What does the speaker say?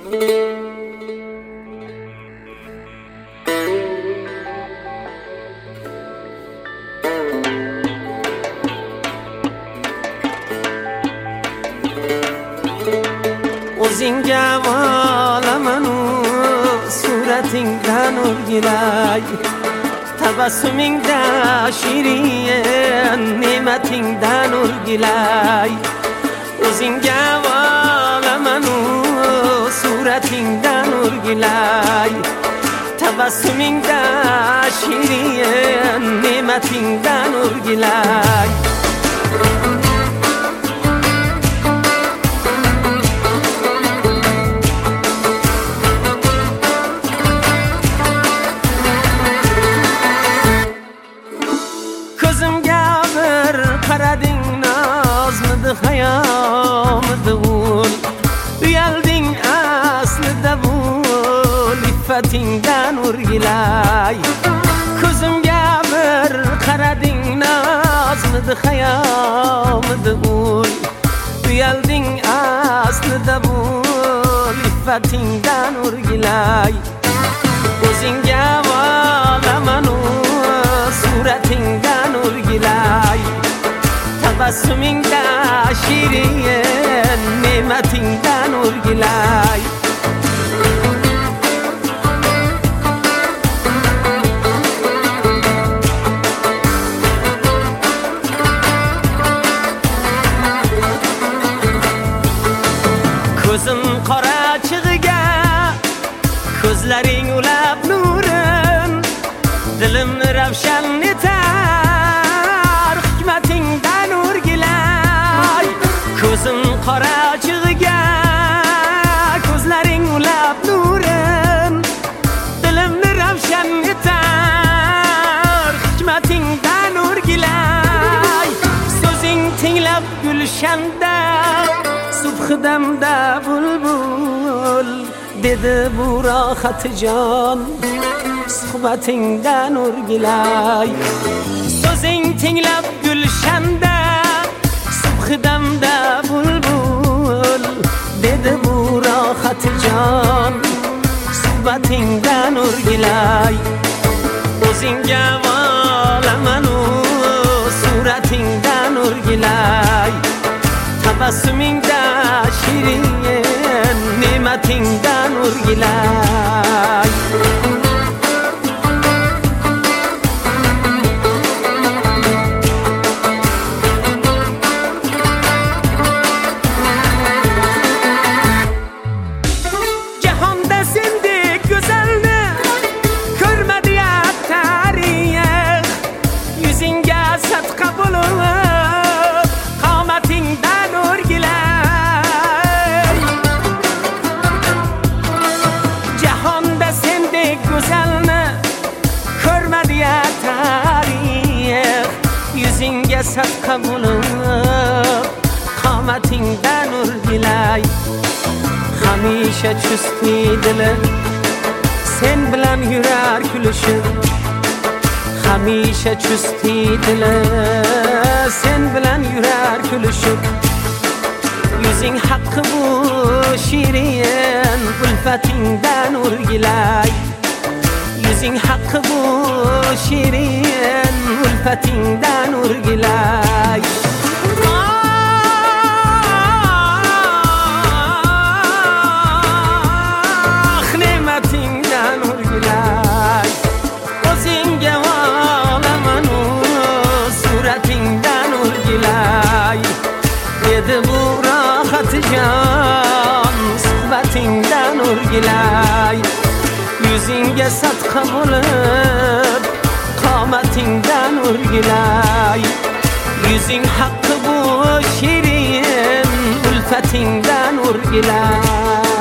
O'zingga olamanu suratingdan o'rgilay, tabassumingda shirin ne'matingdan o'rgilay. O'zingga olamanu suratingdan o'rgilay, tabassumingda shirin ne'matingdan o'rgilay. Ko'zimga bir qarading, nozmidi hayomidi ul, uyalding aslida bu iffatingdan o'rgilay. Ko'zimga bir qarading, nozmidi hayomidi ul, uyalding aslida bu iffatingdan o'rgilay. O'zingga olamanu suratingdan o'rgilay, tabassumingda shirin ne'matingdan o'rgilay. Ko'zim qora chig'iga, ko'zlaring ulab nurin, dilimni ravshan etar hikmatingdan o'rgilay. Ko'zim qora chig'iga, ko'zlaring ulab nurin, dilimni ravshan etar hikmatingdan o'rgilay. So'zing tinglab gulshanda, subhidamda bulbul dedi bu rohatijon, suhbatingdan o'rgilay. So'zing tinglab gulshanda, subhidamda bulbul dedi bu rohatijon, suhbatingdan o'rgilay. O'zingga olamanu suratingdan o'rgilay, tabassumingda shirin ne'matingdan o'rgilay. Jahonda sendek go'zalni ko'rmadi ya tarix, yuzingga sadqa bo'lib qomatingdan o'rgilay. Jahonda sendek go'zalni ko'rmadi ya tarix, yuzingga sadqa bo'lib qomatingdan o'rgilay. Hamisha chusti dili sen bilan yurar kulishib, hamisha chusti dili sen bilan yurar kulishib. Yuzing haqqi bu shirin ulfatingdan o'rgilay. Yuzing haqqi bu shirin ulfatingdan o'rgilay. Ne'matingdan o'rgilay. O'zingga olamanu suratingdan o'rgilay, dedi bu rohatijon, suhbatingdan o'rgilay. Yuzingga sadqa bo'lib qomatingdan o'rgilay. Yuzing haqqi bu shirin ulfatingdan o'rgilay.